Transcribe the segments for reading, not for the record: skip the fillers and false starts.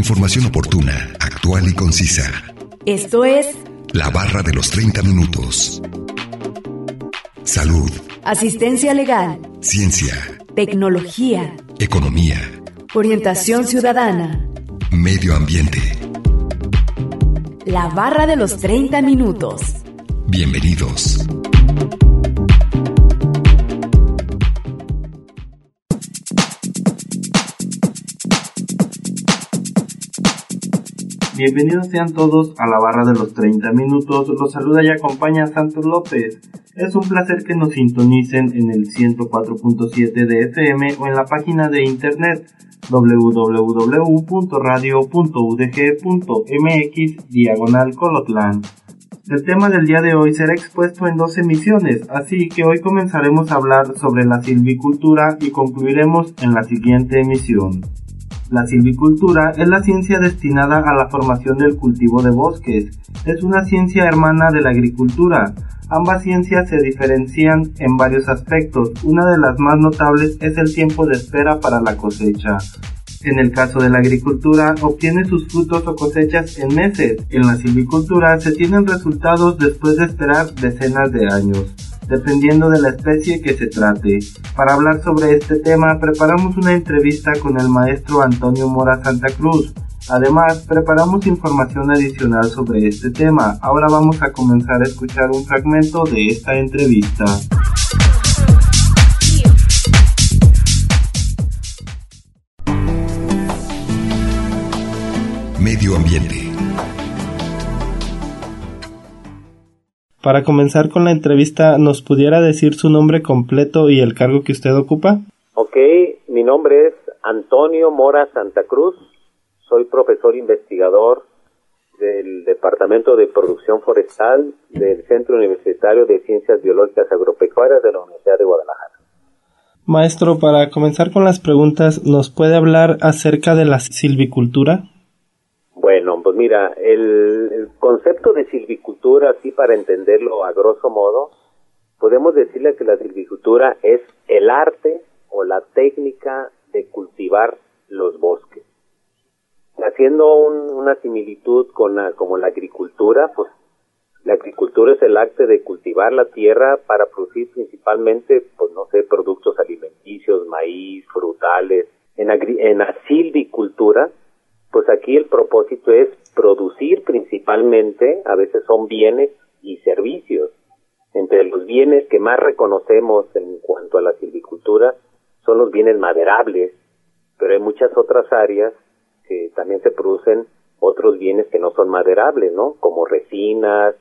Información oportuna, actual y concisa. Esto es La Barra de los 30 Minutos. Salud. Asistencia legal. Ciencia. Tecnología. Economía. Orientación ciudadana. Medio ambiente. La Barra de los 30 Minutos. Bienvenidos. Bienvenidos sean todos a la Barra de los 30 Minutos. Los saluda y acompaña Santos López. Es un placer que nos sintonicen en el 104.7 de FM o en la página de internet www.radio.udg.mx/Colotlán. El tema del día de hoy será expuesto en 2 emisiones, así que hoy comenzaremos a hablar sobre la silvicultura y concluiremos en la siguiente emisión. La silvicultura es la ciencia destinada a la formación del cultivo de bosques. Es una ciencia hermana de la agricultura. Ambas ciencias se diferencian en varios aspectos. Una de las más notables es el tiempo de espera para la cosecha. En el caso de la agricultura, obtiene sus frutos o cosechas en meses. En la silvicultura se tienen resultados después de esperar decenas de años, dependiendo de la especie que se trate. Para hablar sobre este tema, preparamos una entrevista con el maestro Antonio Mora Santa Cruz. Además, preparamos información adicional sobre este tema. Ahora vamos a comenzar a escuchar un fragmento de esta entrevista. Medio ambiente. Para comenzar con la entrevista, ¿nos pudiera decir su nombre completo y el cargo que usted ocupa? Ok, mi nombre es Antonio Mora Santa Cruz. Soy profesor investigador del Departamento de Producción Forestal del Centro Universitario de Ciencias Biológicas Agropecuarias de la Universidad de Guadalajara. Maestro, para comenzar con las preguntas, ¿nos puede hablar acerca de la silvicultura? Bueno, pues mira, el concepto de silvicultura, así para entenderlo a grosso modo, podemos decirle que la silvicultura es el arte o la técnica de cultivar los bosques. Haciendo una similitud como la agricultura, pues la agricultura es el arte de cultivar la tierra para producir principalmente, pues no sé, productos alimenticios, maíz, frutales. En la silvicultura, pues aquí el propósito es producir principalmente, a veces son bienes y servicios. Entre los bienes que más reconocemos en cuanto a la silvicultura son los bienes maderables, pero hay muchas otras áreas que también se producen otros bienes que no son maderables, ¿no? Como resinas,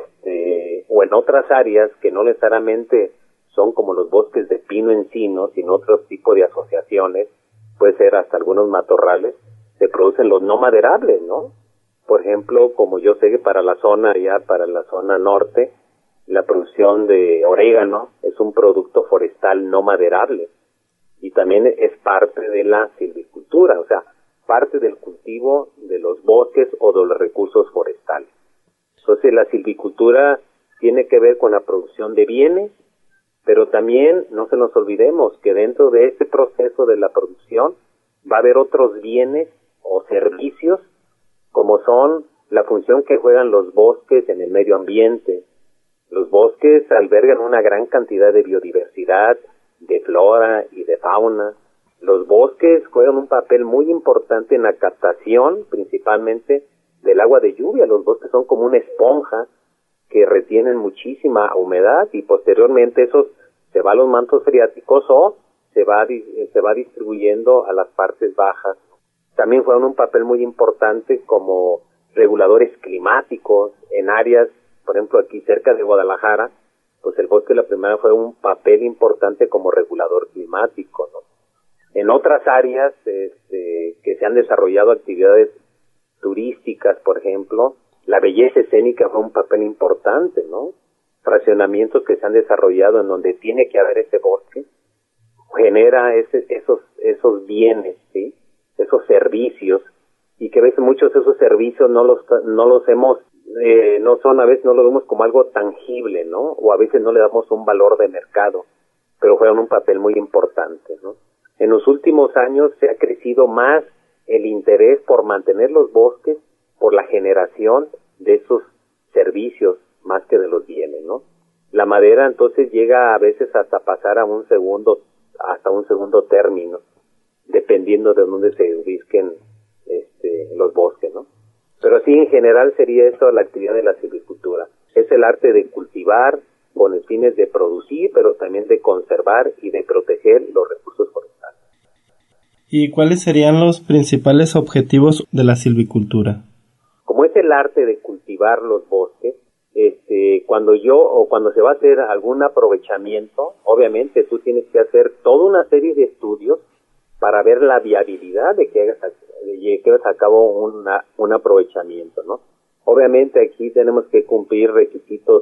o en otras áreas que no necesariamente son como los bosques de pino-encino, sino otro tipo de asociaciones, puede ser hasta algunos matorrales, se producen los no maderables, ¿no? Por ejemplo, como yo sé que para la zona norte, la producción de orégano es un producto forestal no maderable y también es parte de la silvicultura, o sea, parte del cultivo de los bosques o de los recursos forestales. Entonces, la silvicultura tiene que ver con la producción de bienes, pero también no se nos olvidemos que dentro de este proceso de la producción va a haber otros bienes o servicios, como son la función que juegan los bosques en el medio ambiente. Los bosques albergan una gran cantidad de biodiversidad, de flora y de fauna. Los bosques juegan un papel muy importante en la captación, principalmente, del agua de lluvia. Los bosques son como una esponja que retienen muchísima humedad y posteriormente eso se va a los mantos freáticos o se va distribuyendo a las partes bajas. También juegan un papel muy importante como reguladores climáticos en áreas, por ejemplo, aquí cerca de Guadalajara, pues el bosque de la primavera fue un papel importante como regulador climático, ¿no? En otras áreas que se han desarrollado actividades turísticas, por ejemplo, la belleza escénica fue un papel importante, ¿no? Fraccionamientos que se han desarrollado en donde tiene que haber ese bosque, genera esos bienes, ¿sí? Esos servicios, y que a veces muchos de esos servicios a veces no lo vemos como algo tangible, ¿no? O a veces no le damos un valor de mercado, pero juegan un papel muy importante, ¿no? En los últimos años se ha crecido más el interés por mantener los bosques, por la generación de esos servicios más que de los bienes, ¿no? La madera entonces llega a veces hasta pasar a un segundo término, dependiendo de dónde se ubiquen los bosques, ¿no? Pero sí, en general sería eso la actividad de la silvicultura. Es el arte de cultivar con el fines de producir, pero también de conservar y de proteger los recursos forestales. ¿Y cuáles serían los principales objetivos de la silvicultura? Como es el arte de cultivar los bosques, cuando se va a hacer algún aprovechamiento, obviamente tú tienes que hacer toda una serie de estudios para ver la viabilidad de que hagas a cabo un aprovechamiento, ¿no? Obviamente aquí tenemos que cumplir requisitos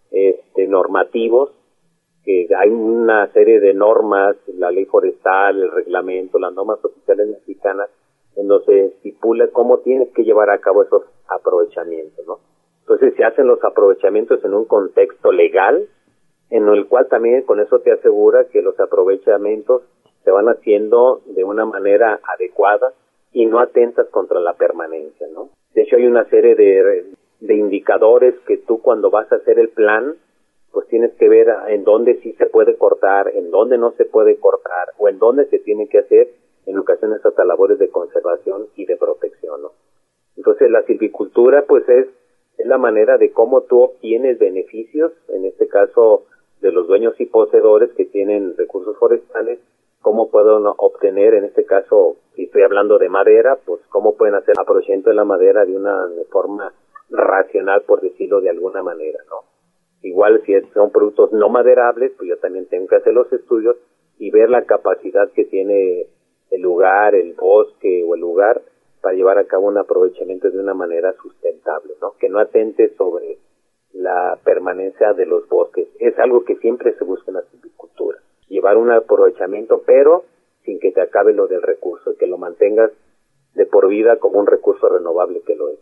normativos, que hay una serie de normas, la ley forestal, el reglamento, las normas oficiales mexicanas, en donde se estipula cómo tienes que llevar a cabo esos aprovechamientos, ¿no? Entonces se hacen los aprovechamientos en un contexto legal, en el cual también con eso te asegura que los aprovechamientos se van haciendo de una manera adecuada y no atentas contra la permanencia, ¿no? De hecho hay una serie de indicadores que tú cuando vas a hacer el plan, pues tienes que ver en dónde sí se puede cortar, en dónde no se puede cortar, o en dónde se tiene que hacer en ocasiones hasta labores de conservación y de protección, ¿no? Entonces la silvicultura pues es la manera de cómo tú obtienes beneficios, en este caso de los dueños y poseedores que tienen recursos forestales, cómo pueden obtener, en este caso, si estoy hablando de madera, pues cómo pueden hacer aprovechamiento de la madera de una forma racional, por decirlo de alguna manera, ¿no? Igual si son productos no maderables, pues yo también tengo que hacer los estudios y ver la capacidad que tiene el lugar, el bosque o el lugar para llevar a cabo un aprovechamiento de una manera sustentable, ¿no? Que no atente sobre la permanencia de los bosques. Es algo que siempre se busca en la silvicultura. Llevar un aprovechamiento, pero sin que te acabe lo del recurso, que lo mantengas de por vida como un recurso renovable que lo es.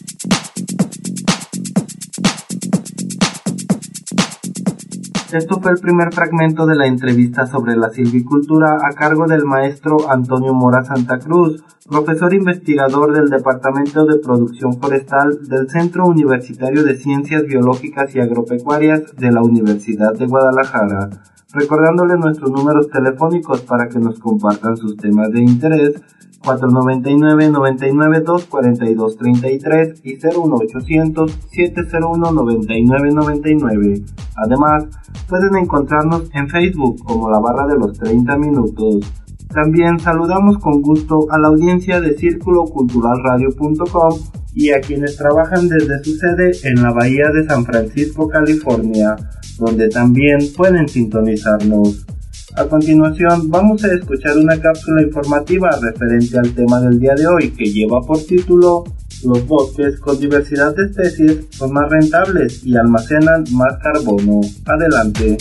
Esto fue el primer fragmento de la entrevista sobre la silvicultura a cargo del maestro Antonio Mora Santa Cruz, profesor investigador del Departamento de Producción Forestal del Centro Universitario de Ciencias Biológicas y Agropecuarias de la Universidad de Guadalajara. Recordándole nuestros números telefónicos para que nos compartan sus temas de interés, 499-99-242-33 y 01800-701-9999. Además, pueden encontrarnos en Facebook como La Barra de los 30 Minutos. También saludamos con gusto a la audiencia de CírculoCulturalRadio.com y a quienes trabajan desde su sede en la Bahía de San Francisco, California, donde también pueden sintonizarnos. A continuación vamos a escuchar una cápsula informativa referente al tema del día de hoy que lleva por título Los bosques con diversidad de especies son más rentables y almacenan más carbono. Adelante.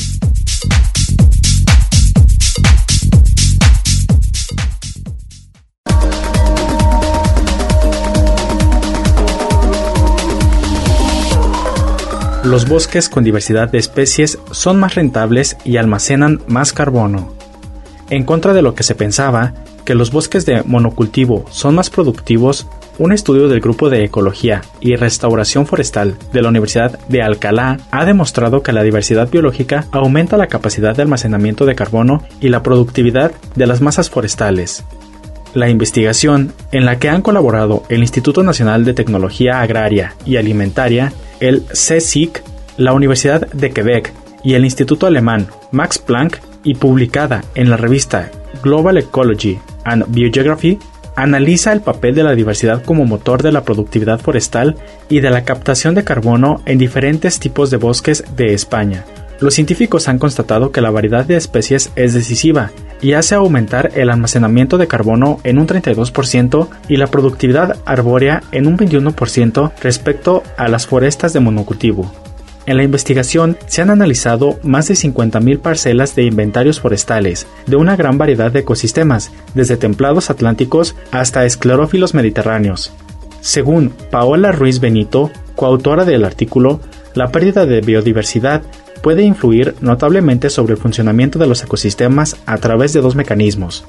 Los bosques con diversidad de especies son más rentables y almacenan más carbono. En contra de lo que se pensaba, que los bosques de monocultivo son más productivos, un estudio del Grupo de Ecología y Restauración Forestal de la Universidad de Alcalá ha demostrado que la diversidad biológica aumenta la capacidad de almacenamiento de carbono y la productividad de las masas forestales. La investigación, en la que han colaborado el Instituto Nacional de Tecnología Agraria y Alimentaria, el CSIC, la Universidad de Quebec y el Instituto Alemán Max Planck, y publicada en la revista Global Ecology and Biogeography, analiza el papel de la diversidad como motor de la productividad forestal y de la captación de carbono en diferentes tipos de bosques de España. Los científicos han constatado que la variedad de especies es decisiva y hace aumentar el almacenamiento de carbono en un 32% y la productividad arbórea en un 21% respecto a las forestas de monocultivo. En la investigación se han analizado más de 50.000 parcelas de inventarios forestales de una gran variedad de ecosistemas, desde templados atlánticos hasta esclerófilos mediterráneos. Según Paola Ruiz Benito, coautora del artículo, la pérdida de biodiversidad puede influir notablemente sobre el funcionamiento de los ecosistemas a través de dos mecanismos.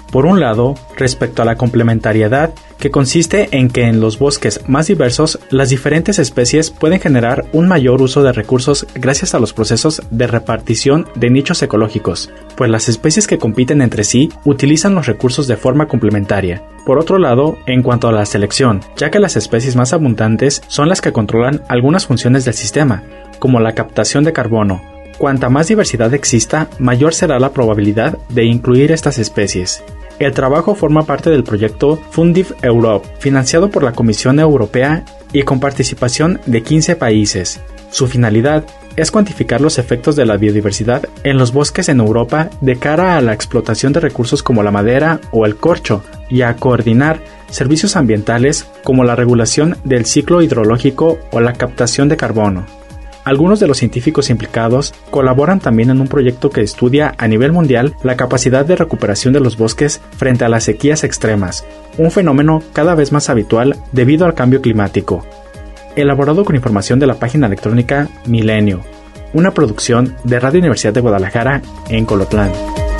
Por un lado, respecto a la complementariedad, que consiste en que en los bosques más diversos, las diferentes especies pueden generar un mayor uso de recursos gracias a los procesos de repartición de nichos ecológicos, pues las especies que compiten entre sí utilizan los recursos de forma complementaria. Por otro lado, en cuanto a la selección, ya que las especies más abundantes son las que controlan algunas funciones del sistema, como la captación de carbono. Cuanta más diversidad exista, mayor será la probabilidad de incluir estas especies. El trabajo forma parte del proyecto Fundiv Europe, financiado por la Comisión Europea y con participación de 15 países. Su finalidad es cuantificar los efectos de la biodiversidad en los bosques en Europa de cara a la explotación de recursos como la madera o el corcho y a coordinar servicios ambientales como la regulación del ciclo hidrológico o la captación de carbono. Algunos de los científicos implicados colaboran también en un proyecto que estudia a nivel mundial la capacidad de recuperación de los bosques frente a las sequías extremas, un fenómeno cada vez más habitual debido al cambio climático. Elaborado con información de la página electrónica Milenio, una producción de Radio Universidad de Guadalajara en Colotlán.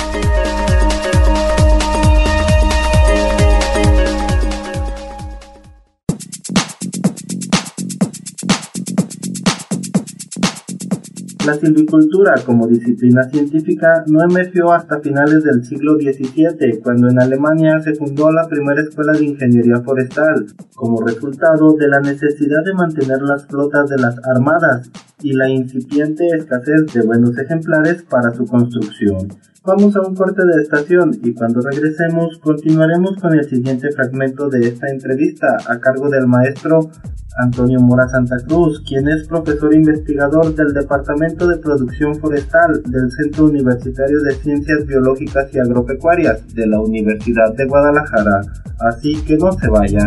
La silvicultura como disciplina científica no emergió hasta finales del siglo XVII, cuando en Alemania se fundó la primera escuela de ingeniería forestal, como resultado de la necesidad de mantener las flotas de las armadas y la incipiente escasez de buenos ejemplares para su construcción. Vamos a un corte de estación y cuando regresemos continuaremos con el siguiente fragmento de esta entrevista a cargo del maestro Antonio Mora Santa Cruz, quien es profesor investigador del Departamento de Producción Forestal del Centro Universitario de Ciencias Biológicas y Agropecuarias de la Universidad de Guadalajara. Así que no se vaya.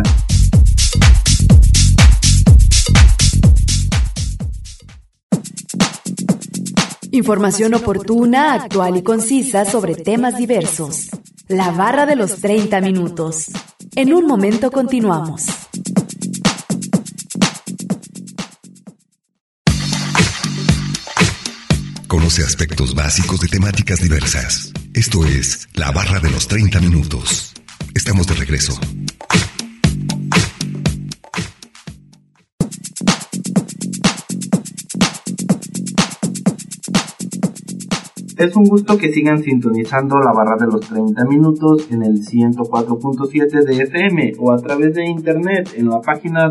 Información oportuna, actual y concisa sobre temas diversos. La barra de los 30 minutos. En un momento continuamos. Conoce aspectos básicos de temáticas diversas. Esto es La Barra de los 30 minutos. Estamos de regreso. Es un gusto que sigan sintonizando la barra de los 30 minutos en el 104.7 de FM o a través de internet en la página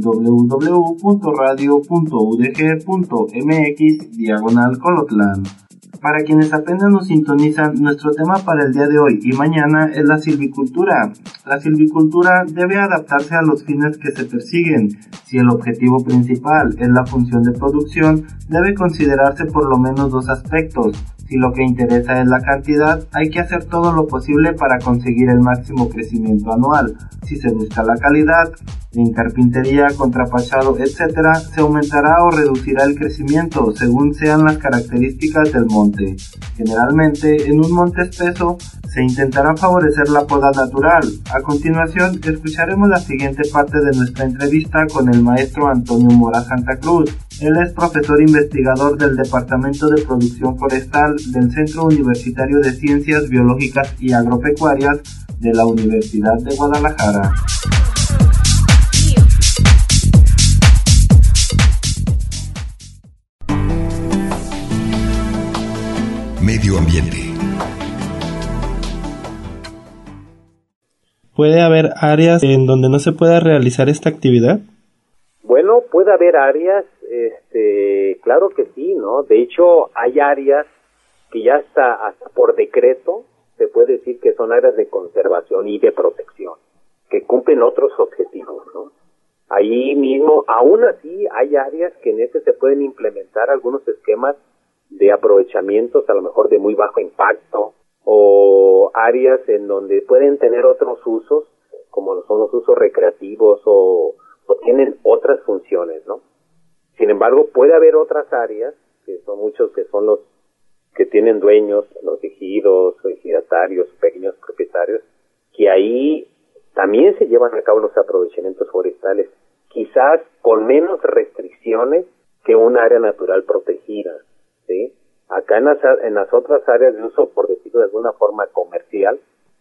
www.radio.udg.mx/Colotlán. Para quienes apenas nos sintonizan, nuestro tema para el día de hoy y mañana es la silvicultura. La silvicultura debe adaptarse a los fines que se persiguen. Si el objetivo principal es la función de producción, debe considerarse por lo menos dos aspectos. Si lo que interesa es la cantidad, hay que hacer todo lo posible para conseguir el máximo crecimiento anual. Si se busca la calidad, en carpintería, contrapachado, etc., se aumentará o reducirá el crecimiento según sean las características del monte. Generalmente, en un monte espeso, se intentará favorecer la poda natural. A continuación, escucharemos la siguiente parte de nuestra entrevista con el maestro Antonio Mora Santa Cruz. Él es profesor investigador del Departamento de Producción Forestal del Centro Universitario de Ciencias Biológicas y Agropecuarias de la Universidad de Guadalajara. Medio ambiente. ¿Puede haber áreas en donde no se pueda realizar esta actividad? Bueno, puede haber áreas, claro que sí, ¿no? De hecho, hay áreas que ya hasta por decreto se puede decir que son áreas de conservación y de protección, que cumplen otros objetivos, ¿no? Ahí mismo, aún así, hay áreas que en se pueden implementar algunos esquemas de aprovechamientos, a lo mejor de muy bajo impacto, o áreas en donde pueden tener otros usos, como son los usos recreativos o tienen otras funciones, ¿no? Sin embargo, puede haber otras áreas, que son muchos, que son los que tienen dueños, los ejidos, ejidatarios, pequeños propietarios, que ahí también se llevan a cabo los aprovechamientos forestales, quizás con menos restricciones que un área natural protegida, ¿sí? Acá en las otras áreas de uso, por decirlo de alguna forma comercial,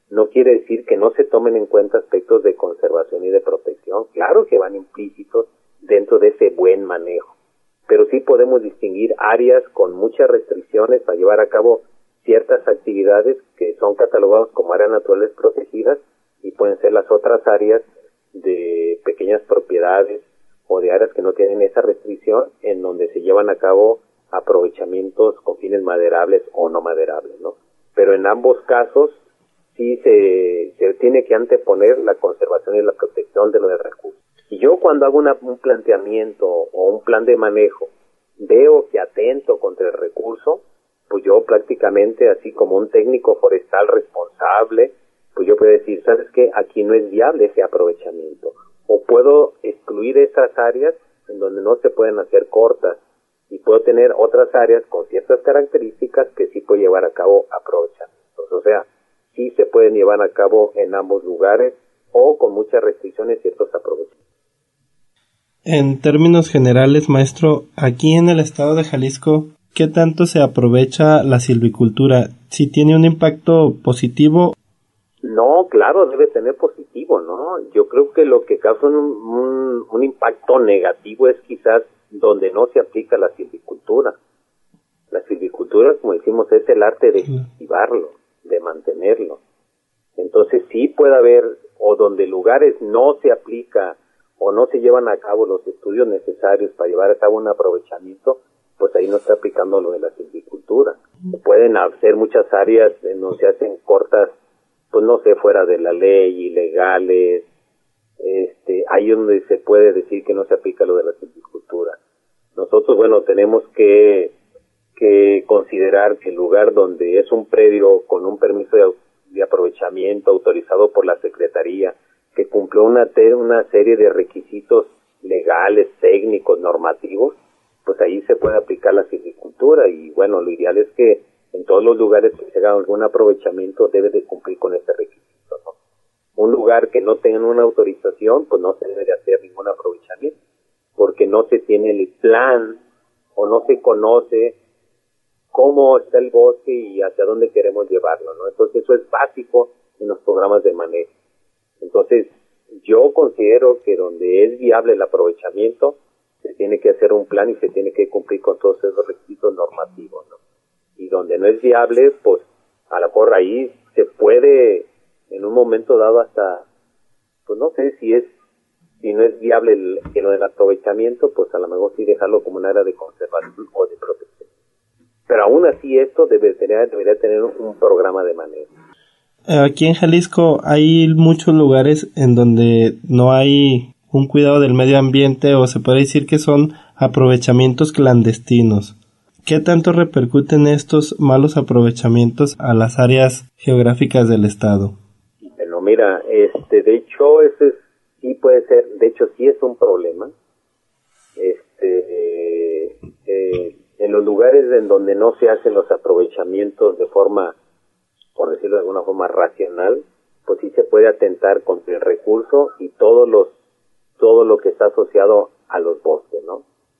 no quiere decir que no se tomen en cuenta aspectos de conservación y de protección. Claro que van implícitos dentro de ese buen manejo, pero sí podemos distinguir áreas con muchas restricciones para llevar a cabo ciertas actividades que son catalogadas como áreas naturales protegidas, y pueden ser las otras áreas de pequeñas propiedades o de áreas que no tienen esa restricción, en donde se llevan a cabo aprovechamientos con fines maderables o no maderables, ¿no? Pero en ambos casos sí se tiene que anteponer la conservación y la protección de los recursos. Y yo, cuando hago un planteamiento o un plan de manejo, veo que atento contra el recurso, pues yo prácticamente, así como un técnico forestal responsable, pues yo puedo decir, ¿sabes qué? Aquí no es viable ese aprovechamiento. O puedo excluir estas áreas en donde no se pueden hacer cortas, y puedo tener otras áreas con ciertas características que sí puedo llevar a cabo aprovechamientos. O sea, sí se pueden llevar a cabo en ambos lugares, o con muchas restricciones ciertos aprovechamientos. En términos generales, maestro, aquí en el estado de Jalisco, ¿qué tanto se aprovecha la silvicultura? ¿Si tiene un impacto positivo? No, claro, debe tener positivo, ¿no? Yo creo que lo que causa un impacto negativo es quizás donde no se aplica la silvicultura. La silvicultura, como decimos, es el arte de cultivarlo, de mantenerlo. Entonces sí puede haber, o donde lugares no se aplica o no se llevan a cabo los estudios necesarios para llevar a cabo un aprovechamiento, pues ahí no está aplicando lo de la silvicultura. Pueden hacer muchas áreas en donde se hacen cortas, pues no sé, fuera de la ley, ilegales, ahí es donde se puede decir que no se aplica lo de la silvicultura. Nosotros, bueno, tenemos que considerar que el lugar donde es un predio con un permiso de aprovechamiento autorizado por la Secretaría, que cumplió una serie de requisitos legales, técnicos, normativos, pues ahí se puede aplicar la silvicultura. Y bueno, lo ideal es que en todos los lugares que se haga algún aprovechamiento debe de cumplir con ese requisito, ¿no? Un lugar que no tenga una autorización, pues no se debe de hacer ningún aprovechamiento, porque no se tiene el plan o no se conoce cómo está el bosque y hacia dónde queremos llevarlo, ¿no? Entonces eso es básico en los programas de manejo. Entonces yo considero que donde es viable el aprovechamiento, se tiene que hacer un plan y se tiene que cumplir con todos esos requisitos normativos, ¿no? Y donde no es viable, pues a lo mejor ahí se puede en un momento dado hasta, pues no sé si no es viable lo del aprovechamiento, pues a lo mejor sí dejarlo como un área de conservación o de protección. Pero aún así esto debería tener un programa de manejo. Aquí en Jalisco hay muchos lugares en donde no hay un cuidado del medio ambiente, o se puede decir que son aprovechamientos clandestinos. ¿Qué tanto repercuten estos malos aprovechamientos a las áreas geográficas del estado? Bueno, mira, de hecho, ese sí puede ser, de hecho sí es un problema. En los lugares en donde no se hacen los aprovechamientos de forma, por decirlo de alguna forma, racional, pues sí se puede atentar contra el recurso y todo lo que está asociado a los bosques, ¿no?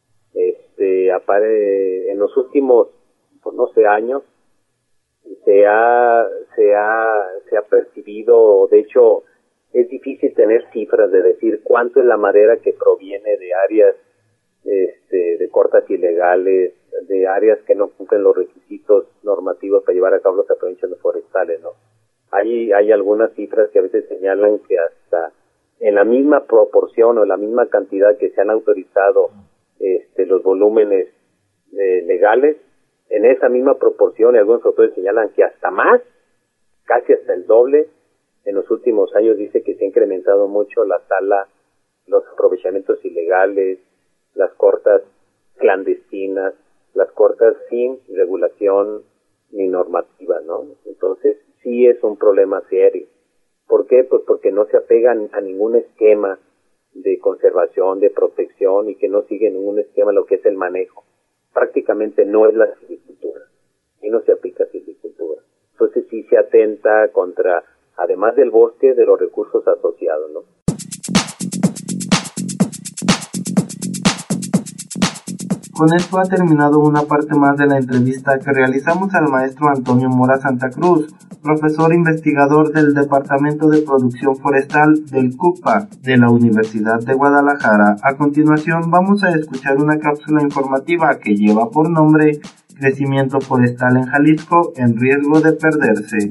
En los últimos, pues no sé, años, se ha percibido, de hecho, es difícil tener cifras de decir cuánto es la madera que proviene de áreas de cortas ilegales, de áreas que no cumplen los requisitos normativos para llevar a cabo los aprovechamientos forestales, ¿no? Hay algunas cifras que a veces señalan que hasta en la misma proporción o la misma cantidad que se han autorizado los volúmenes legales, en esa misma proporción, y algunos autores señalan que hasta más, casi hasta el doble, en los últimos años dice que se ha incrementado mucho la tala, los aprovechamientos ilegales, las cortas clandestinas, las cortas sin regulación ni normativa, ¿no? Entonces sí es un problema serio. ¿Por qué? Pues porque no se apegan a ningún esquema de conservación, de protección, y que no siguen ningún esquema lo que es el manejo. Prácticamente no es la silvicultura, y no se aplica silvicultura. Entonces sí se atenta contra, además del bosque, de los recursos asociados, ¿no? Con esto ha terminado una parte más de la entrevista que realizamos al maestro Antonio Mora Santa Cruz, profesor investigador del Departamento de Producción Forestal del CUCPA de la Universidad de Guadalajara. A continuación vamos a escuchar una cápsula informativa que lleva por nombre Crecimiento forestal en Jalisco en riesgo de perderse.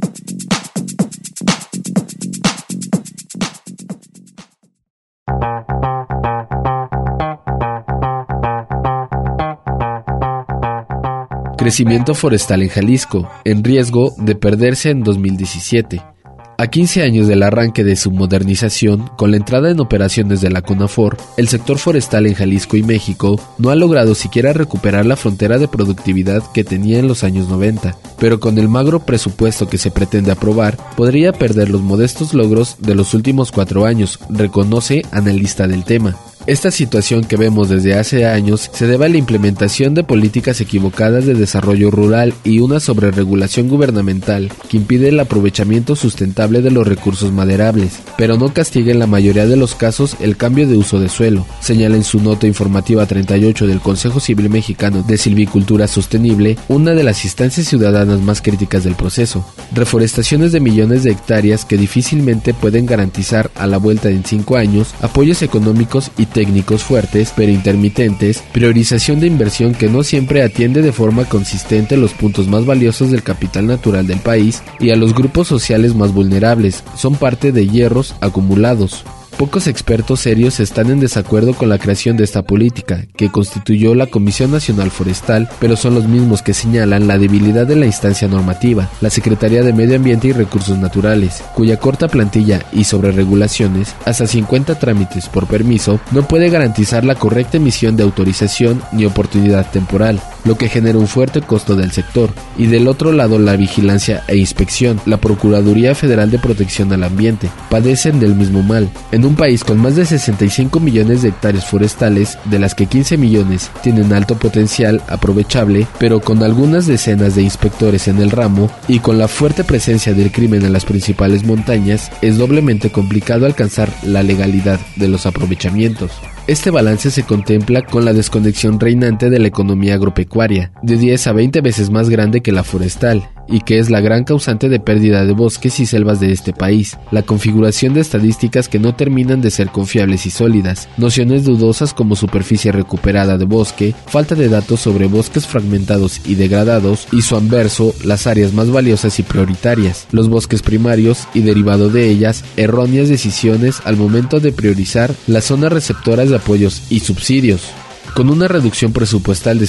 Crecimiento forestal en Jalisco, en riesgo de perderse en 2017. A 15 años del arranque de su modernización, con la entrada en operaciones de la CONAFOR, el sector forestal en Jalisco y México no ha logrado siquiera recuperar la frontera de productividad que tenía en los años 90, pero con el magro presupuesto que se pretende aprobar, podría perder los modestos logros de los últimos 4 años, reconoce analista del tema. Esta situación que vemos desde hace años se debe a la implementación de políticas equivocadas de desarrollo rural y una sobreregulación gubernamental que impide el aprovechamiento sustentable de los recursos maderables, pero no castiga en la mayoría de los casos el cambio de uso de suelo, señala en su nota informativa 38 del Consejo Civil Mexicano de Silvicultura Sostenible, una de las instancias ciudadanas más críticas del proceso. Reforestaciones de millones de hectáreas que difícilmente pueden garantizar a la vuelta en 5 años apoyos económicos y técnicos fuertes pero intermitentes, priorización de inversión que no siempre atiende de forma consistente los puntos más valiosos del capital natural del país y a los grupos sociales más vulnerables, son parte de hierros acumulados. Pocos expertos serios están en desacuerdo con la creación de esta política, que constituyó la Comisión Nacional Forestal, pero son los mismos que señalan la debilidad de la instancia normativa, la Secretaría de Medio Ambiente y Recursos Naturales, cuya corta plantilla y sobreregulaciones, hasta 50 trámites por permiso, no puede garantizar la correcta emisión de autorización ni oportunidad temporal, lo que genera un fuerte costo del sector, y del otro lado la vigilancia e inspección, la Procuraduría Federal de Protección al Ambiente, padecen del mismo mal. En un país con más de 65 millones de hectáreas forestales, de las que 15 millones tienen alto potencial aprovechable, pero con algunas decenas de inspectores en el ramo y con la fuerte presencia del crimen en las principales montañas, es doblemente complicado alcanzar la legalidad de los aprovechamientos. Este balance se contempla con la desconexión reinante de la economía agropecuaria, de 10 a 20 veces más grande que la forestal, y que es la gran causante de pérdida de bosques y selvas de este país, la configuración de estadísticas que no terminan de ser confiables y sólidas, nociones dudosas como superficie recuperada de bosque, falta de datos sobre bosques fragmentados y degradados, y su anverso, las áreas más valiosas y prioritarias, los bosques primarios y derivado de ellas, erróneas decisiones al momento de priorizar las zonas receptoras de apoyos y subsidios. Con una reducción presupuestal de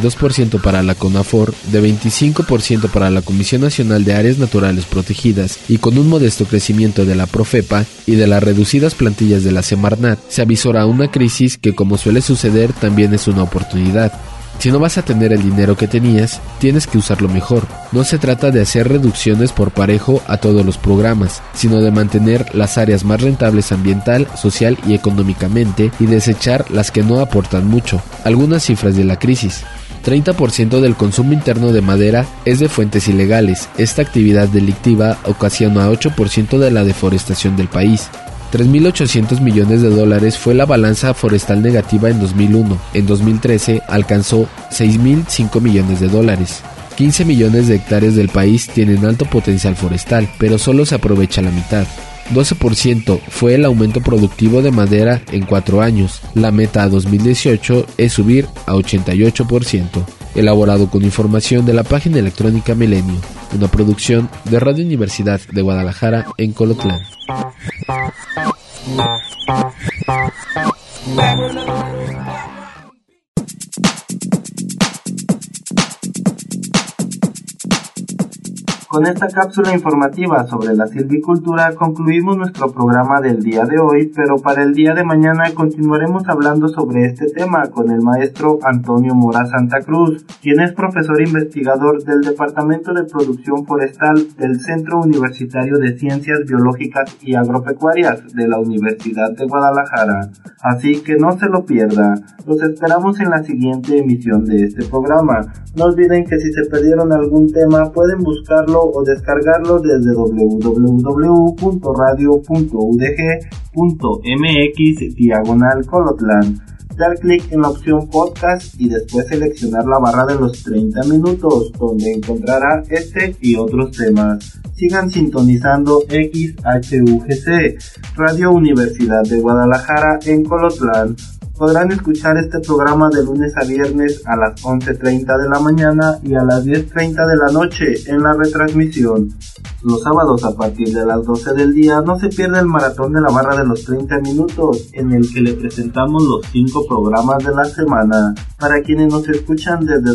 62% para la CONAFOR, de 25% para la Comisión Nacional de Áreas Naturales Protegidas y con un modesto crecimiento de la Profepa y de las reducidas plantillas de la Semarnat, se avisora una crisis que, como suele suceder, también es una oportunidad. Si no vas a tener el dinero que tenías, tienes que usarlo mejor. No se trata de hacer reducciones por parejo a todos los programas, sino de mantener las áreas más rentables ambiental, social y económicamente y desechar las que no aportan mucho. Algunas cifras de la crisis. 30% del consumo interno de madera es de fuentes ilegales. Esta actividad delictiva ocasiona 8% de la deforestación del país. 3.800 millones de dólares fue la balanza forestal negativa en 2001. En 2013 alcanzó 6.005 millones de dólares. 15 millones de hectáreas del país tienen alto potencial forestal, pero solo se aprovecha la mitad. 12% fue el aumento productivo de madera en 4 años. La meta a 2018 es subir a 88%. Elaborado con información de la página electrónica Milenio, una producción de Radio Universidad de Guadalajara en Colotlán. Con esta cápsula informativa sobre la silvicultura concluimos nuestro programa del día de hoy, pero para el día de mañana continuaremos hablando sobre este tema con el maestro Antonio Mora Santa Cruz, quien es profesor investigador del Departamento de Producción Forestal del Centro Universitario de Ciencias Biológicas y Agropecuarias de la Universidad de Guadalajara. Así que no se lo pierda. Los esperamos en la siguiente emisión de este programa. No olviden que si se perdieron algún tema pueden buscarlo o descargarlo desde www.radio.udg.mx/Colotlán. dar clic en la opción podcast y después seleccionar la barra de los 30 minutos, donde encontrará este y otros temas. Sigan sintonizando XHUGC, Radio Universidad de Guadalajara en Colotlán. Podrán escuchar este programa de lunes a viernes a las 11:30 de la mañana y a las 10:30 de la noche en la retransmisión. Los sábados a partir de las 12 del día no se pierda el maratón de la barra de los 30 minutos, en el que le presentamos los 5 programas de la semana. Para quienes nos escuchan desde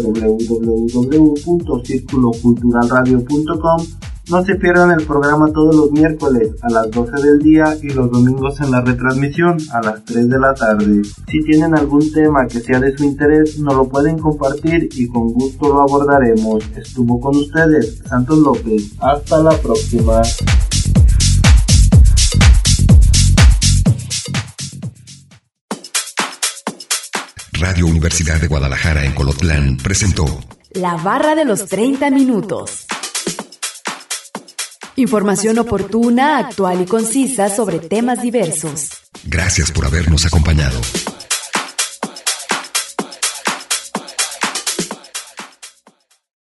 www.circuloculturalradio.com, no se pierdan el programa todos los miércoles a las 12 del día y los domingos en la retransmisión a las 3 de la tarde. Si tienen algún tema que sea de su interés, nos lo pueden compartir y con gusto lo abordaremos. Estuvo con ustedes Santos López. Hasta la próxima. Radio Universidad de Guadalajara en Colotlán presentó La barra de los 30 minutos. Información oportuna, actual y concisa sobre temas diversos. Gracias por habernos acompañado.